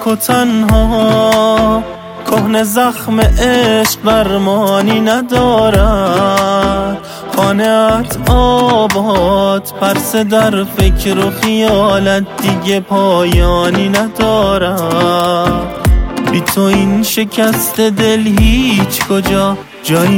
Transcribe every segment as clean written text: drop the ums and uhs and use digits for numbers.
تک و تنها، کهنه زخم عشق درمانی ندارد. خانه‌ات آباد، پرسه در فکر و خیالت دیگه پایانی ندارد. بی تو این شکست دل هیچ کجا جایی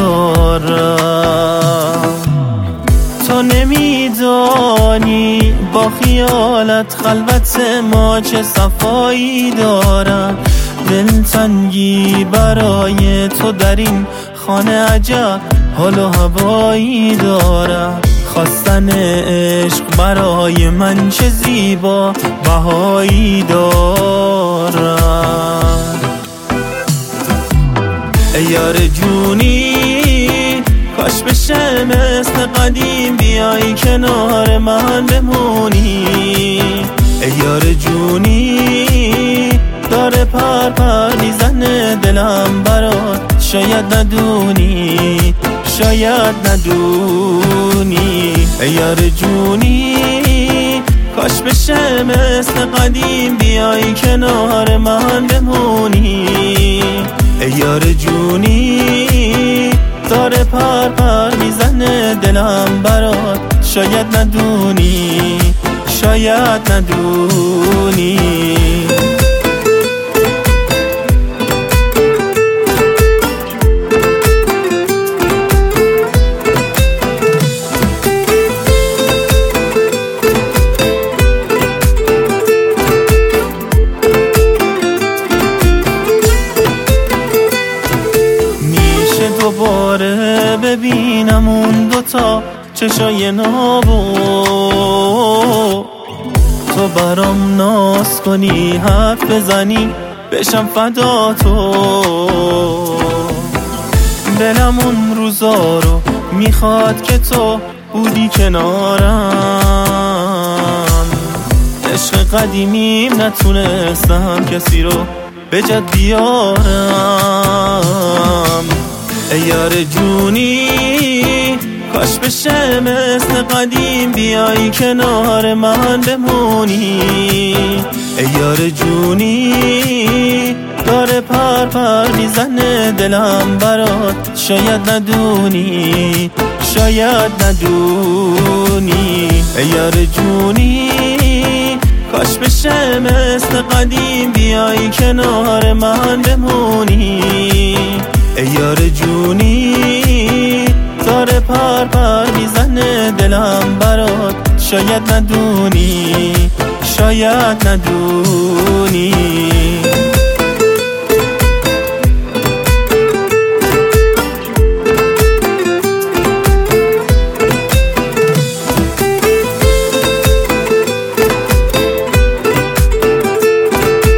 ندارد. تو نمیدانی با خیالت خلوت ما چه صفایی دارد. دلتنگی برای تو در این خانه عجب حال و هوایی دارد. خواستن عشق برای من چه زیبا بهایی دارد. ای یار جونی کاش بشه مثل قدیم بیایی کنار من بمونی. ای یار جونی داره پر پر میزنه دلم برات، شاید ندونی شاید ندونی. ای یار جونی کاش بشه مثل قدیم بیایی کنار من بمونی. ای یار جونی داره پر پر میزنه دلم برات، شاید ندونی شاید ندونی. دوباره ببینم اون دوتا چشای نابو، تو برام ناز کنی حرف بزنی بشم فدا تو. دلم اون روزا رو میخواد که تو بودی کنارم. عشق قدیمیم نتونستم کسی رو به جد بیارم. ای یار جونی کاش بشه مثل قدیم بیایی کنار من بمونی. ای یار جونی داره پر پر میزنه دلم برات، شاید ندونی شاید ندونی. ای یار جونی کاش بشه مثل قدیم بیایی کنار من بمونی. ای یار جونی داره پر پر میزنه دلم برات، شاید ندونی شاید ندونی.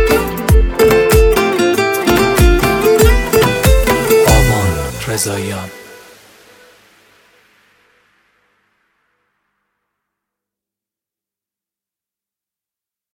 رضاییان